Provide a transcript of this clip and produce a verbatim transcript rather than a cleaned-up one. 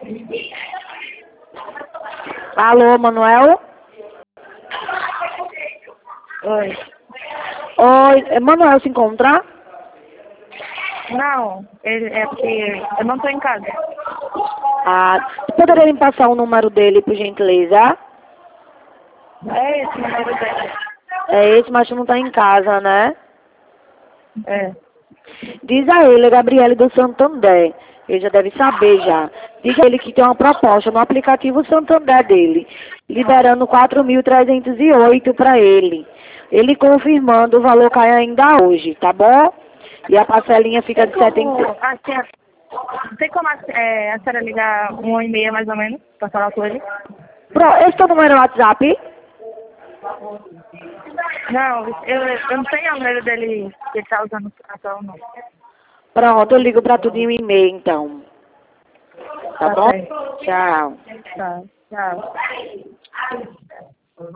Alô, Manuel? Oi. Oi, Manuel se encontra? Não, ele, é porque eu não tô em casa. Ah, poderia me passar o número dele, por gentileza? É esse o número dele. É esse, mas tu não tá em casa, né? É. Diz a ele, Gabriele do Santander. Ele já deve saber já. Diga a ele que tem uma proposta no aplicativo Santander dele, liberando quatro mil trezentos e oito para ele. Ele confirmando, o valor cai ainda hoje, tá bom? E a parcelinha fica Tem de como, setenta. assim, a- tem como é, a senhora ligar uma e meia mais ou menos, pra falar com ele? Pro, esse é o número do WhatsApp? Não, eu, eu não tenho o número dele que ele tá usando atual, não. Pronto, eu ligo pra tudo em um e-mail, então. Tá Tá bom? certo. Tchau. Tá, tchau.